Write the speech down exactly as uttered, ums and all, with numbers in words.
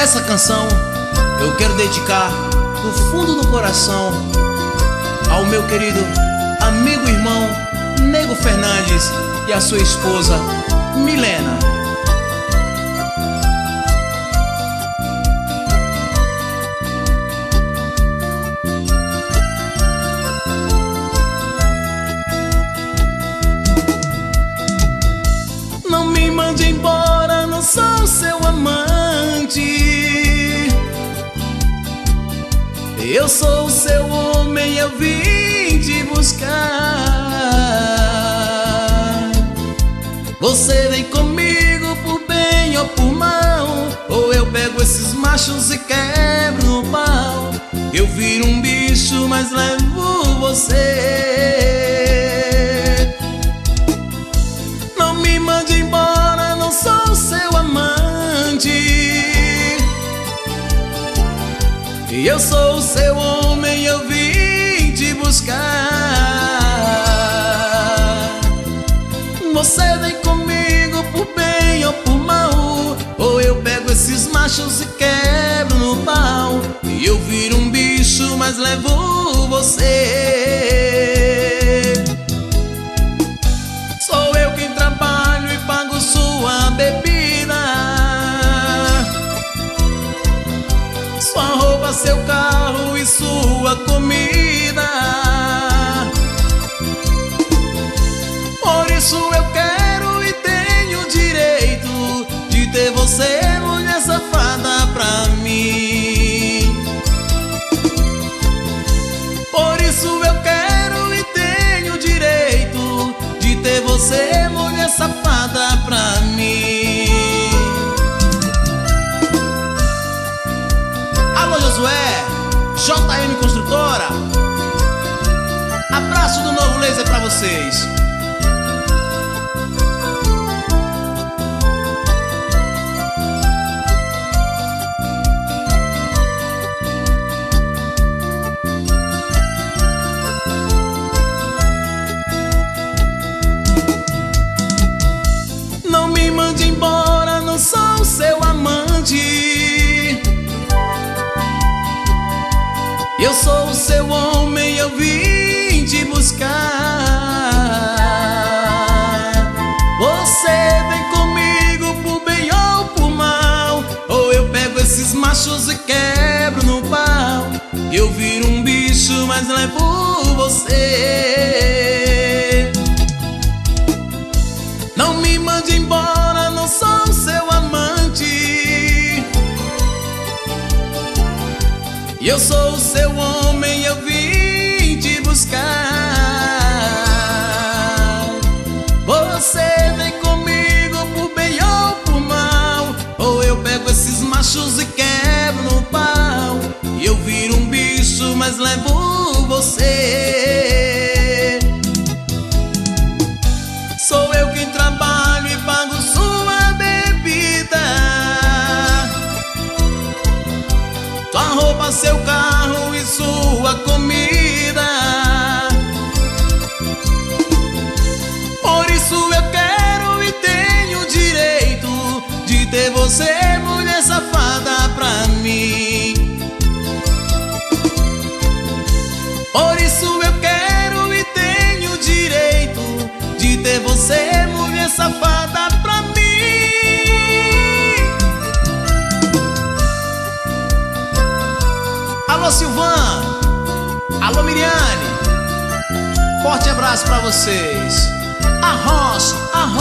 Essa canção eu quero dedicar do fundo do coração ao meu querido amigo e irmão Nego Fernandes e a sua esposa Milena. Não me mande embora, não sou seu amante. Eu sou o seu homem, eu vim te buscar. Você vem comigo por bem ou por mal, ou eu pego esses machos e quebro no pau. Eu viro um bicho, mas levo você. Não me mande embora, não sou seu amante. Eu sou o seu homem, eu vim te buscar. Você vem comigo por bem ou por mal, ou eu pego esses machos e quebro no pau. E eu viro um bicho, mas levo você. Sou eu quem trabalho e pago sua bebida, sua roupa, seu carro e sua comida. Por isso eu quero e tenho direito de ter você, mulher safada, pra mim. Por isso eu quero e tenho direito de ter você, mulher safada, pra mim. Alô Josué, J M Construtora, abraço do Novo Laser pra vocês. Não me mande embora, não sou seu amante. Eu sou o seu homem, eu vim te buscar. Você vem comigo por bem ou por mal, ou eu pego esses machos e quebro no pau. Eu viro um bicho, mas levo você. Não me mande embora, não sou seu amante. Eu sou o seu homem, eu vim te buscar. Você vem comigo por bem ou por mal, ou eu pego esses machos e quebro no pau. E eu viro um bicho, mas levo você. Sou eu quem trabalho e pago sua bebida, sua roupa, seu carro e sua comida. Por isso eu quero e tenho direito de ter você, mulher safada, pra mim. Por isso eu quero e tenho direito de ter você, mulher safada, pra mim. Alô Silvan, alô Miriane, forte abraço pra vocês. Arroz, arroz.